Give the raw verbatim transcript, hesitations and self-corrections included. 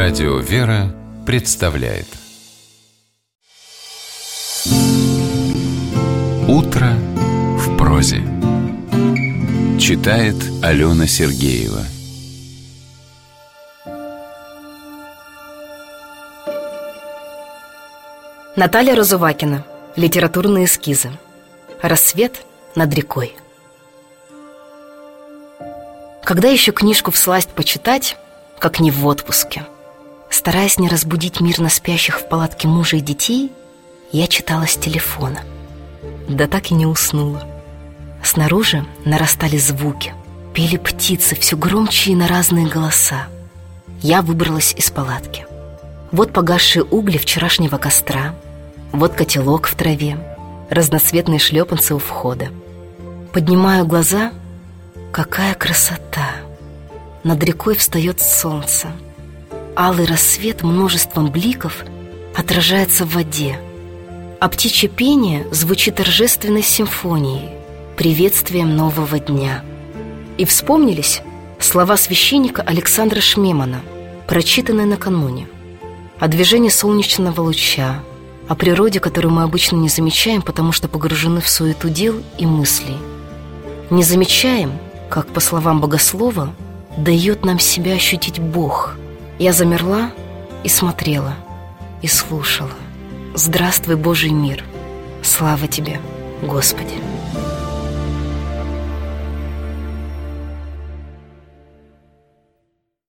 Радио «Вера» представляет «Утро в прозе». Читает Алена Сергеева. Наталья Розувакина. Литературные эскизы. Рассвет над рекой. Когда еще книжку всласть почитать, как не в отпуске? Стараясь не разбудить мирно спящих в палатке мужа и детей, я читала с телефона. Да так и не уснула. Снаружи нарастали звуки. Пели птицы все громче и на разные голоса. Я выбралась из палатки. Вот погасшие угли вчерашнего костра, вот котелок в траве, разноцветные шлепанцы у входа. Поднимаю глаза. Какая красота! Над рекой встает солнце. Алый рассвет множеством бликов отражается в воде, а птичье пение звучит торжественной симфонией, приветствием нового дня. И вспомнились слова священника Александра Шмемана, прочитанные накануне, о движении солнечного луча, о природе, которую мы обычно не замечаем, потому что погружены в суету дел и мыслей. Не замечаем, как, по словам богослова, дает нам себя ощутить Бог. Я замерла и смотрела, и слушала. Здравствуй, Божий мир! Слава Тебе, Господи!